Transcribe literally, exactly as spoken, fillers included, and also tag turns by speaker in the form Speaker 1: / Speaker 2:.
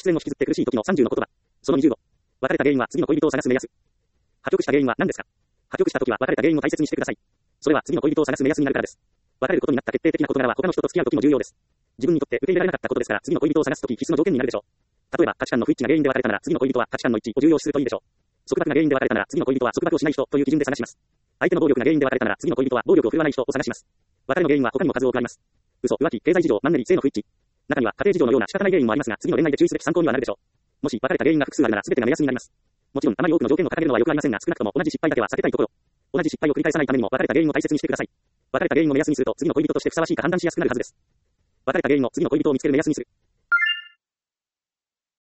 Speaker 1: 縁を引きずって苦しい時のさんじゅうの言葉。そのにじゅうご。別れた原因は次の恋人を探す目安。破局した原因は何ですか？破局した時は別れた原因を大切にしてください。それは次の恋人を探す目安になるからです。別れることになった決定的な事柄は他の人と付き合う時も重要です。自分にとって受け入れられなかったことですから次の恋人を探す時必須の条件になるでしょう。例えば価値観の不一致が原因で別れたなら次の恋人は価値観の一致を重要視するといいでしょう。束縛が原因で別れたなら次の恋人は束縛をしない人という基準で探します。相手の暴力が原因で別れたなら次の恋人は暴力を振るわない人を探します。別れの原因は他にも数多くあります。嘘、浮気、経済事情、マンネリ、性の不一致。中には家庭事情のような仕方ない原因もありますが、次の恋愛で注意すべき参考にはなるでしょう。もし別れた原因が複数あるなら全てが目安になります。もちろんあまり多くの条件を掲げるのは良くありませんが、少なくとも同じ失敗だけは避けたいところ。同じ失敗を繰り返さないためにも別れた原因を大切にしてください。別れた原因を目安にすると次の恋人としてふさわしいか判断しやすくなるはずです。別れた原因の次の恋人を見つける目安にする。